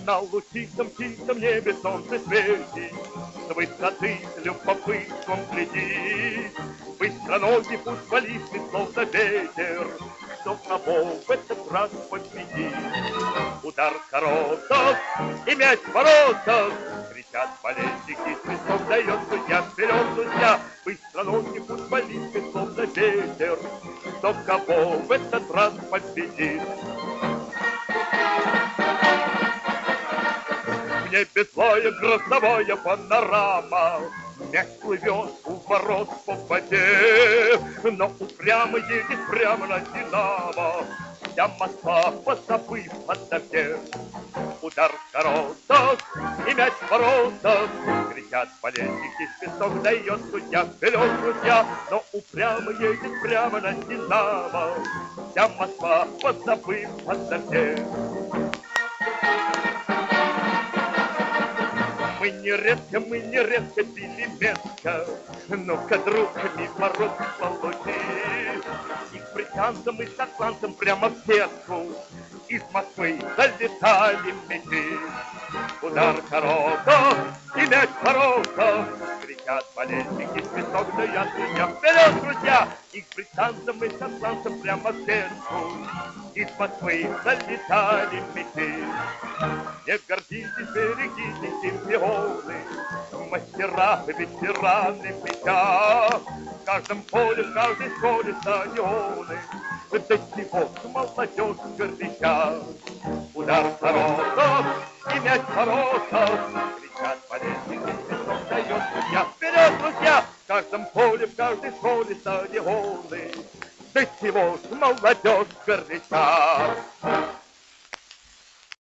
На лучистом-чистом небе солнце светит, с высоты с любопытством глядит. Быстроногий футболисты, словно ветер, кто кого в этот раз победит. Удар воротах и мяч в воротах, кричат болельщики, свисток дает судья, вперед, судья. Быстроногий футболисты, словно ветер, кто кого в этот раз победит. В небе злая грозовая панорама, мяч плывет у ворот по воде, но упрямо едет прямо на Динамо. Вся Москва, позабыв ото всех. Удар в воротах и мяч в воротах, кричат болельщики, свисток дает судья, вперед, судья. Но упрямо едет прямо на Динамо. Вся Москва, позабыв ото всех. Мы нередко били метко, ну-ка, друг, мимо ворот получи. И к британцам, и шотландцам прямо в сетку из Москвы залетали мячи. Удар в воротах и мяч в воротах, кричат болельщики, свисток дает судья, вперед, друзья! И к британцам, и шотландцам прямо в сетку из Москвы залетали мячи. Не гордитесь, берегитесь, чемпионы, мастера, ветераны мяча. В каждом поле, в каждой школе стадионы, до сего молодежь горяча. Удар в воротах и мяч в воротах, кричат болельщики, свисток дает судья, вперед, друзья! В каждом поле, в каждой школе стадионы, до сего молодежь горяча.